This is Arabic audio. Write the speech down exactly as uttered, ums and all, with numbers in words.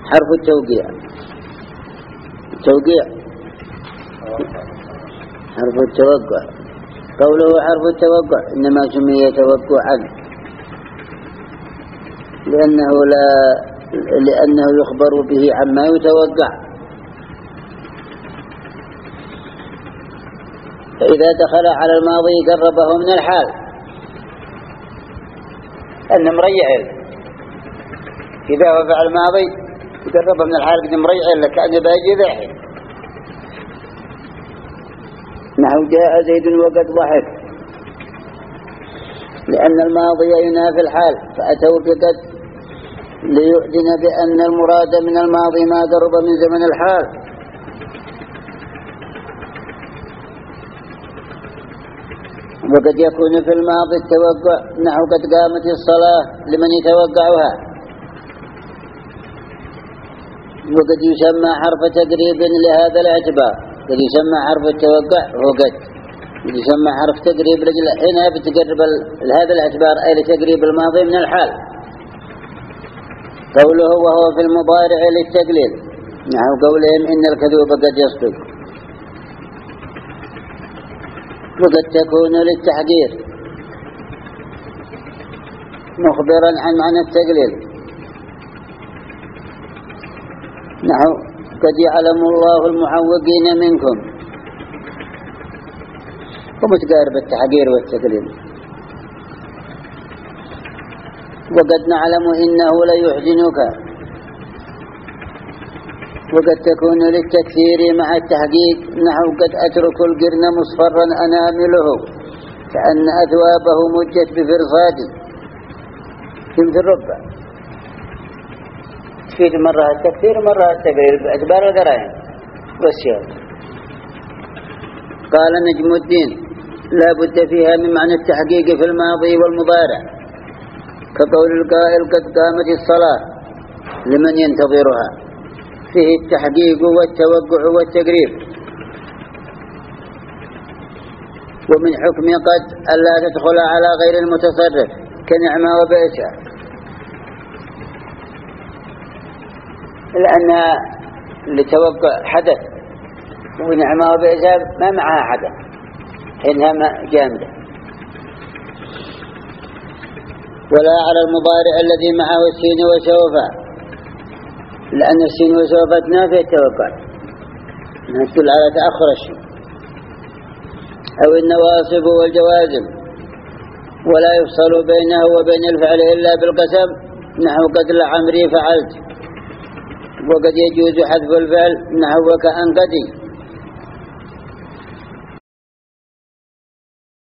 حرف التوقيع. التوقيع حرف التوقع. قوله حرف التوقع إنما سمي توقعا لأنه لا لأنه يخبر به عما يتوقع. فإذا دخل على الماضي قربه من الحال أن مريع. إذا هو فعل الماضي يقربه من الحال قد مريع لك أن باجي ذاحي. نحو جاء زيد وقد ضحك، لأن الماضي ينافي الحال فأتوا بقد ليؤذن بأن المراد من الماضي ما قرب من زمن الحال. وقد يكون في الماضي التوقع نحو قد قامت الصلاة لمن يتوقعها. وقد يسمى حرف تقريب لهذا الاعتبار. قد يسمى حرف التوقع هو قد قد يسمى حرف تقريب لجل هنا بتقرب لهذا الاعتبار أي لتقريب الماضي من الحال. قوله وهو في المضارع للتقليل نحو قولهم إن الكذوب قد يصدق. وقد تكون للتحقير مخبرا عن معنى التقليل نحو قد يعلم الله المعوقين منكم، ومتقارب التحقير والتقليل. وقد نعلم إنه ليحزنك. وقد تكون للتكثير مع التحقيق نحو قد أترك القرن مصفرا أنامله كأن أثوابه مجت بفرصاد كم في الربع. تفيد مرة التكثير ومرة التقرير بأعتبار القرائن والسياق. قال نجم الدين لا بد فيها من معنى التحقيق في الماضي والمضارع كقول القائل قد قامت الصلاة لمن ينتظرها، فيه التحقيق والتوقع والتقريب. ومن حكم قد ألا تدخل على غير المتصرف كنعمة وبئسة، لأن لتوقع حدث ونعمة وبئسة ما معها حدث إنها جامدة. ولا على المضارع الذي معه السين وسوف، لأن السين وسوف تنافي التوقع تدل على تأخر الشيء. أو النواصب والجوازم ولا يفصل بينه وبين الفعل إلا بالقسم نحو قد لعمري فعلت. وقد يجوز حذف الفعل نحو كأن قدي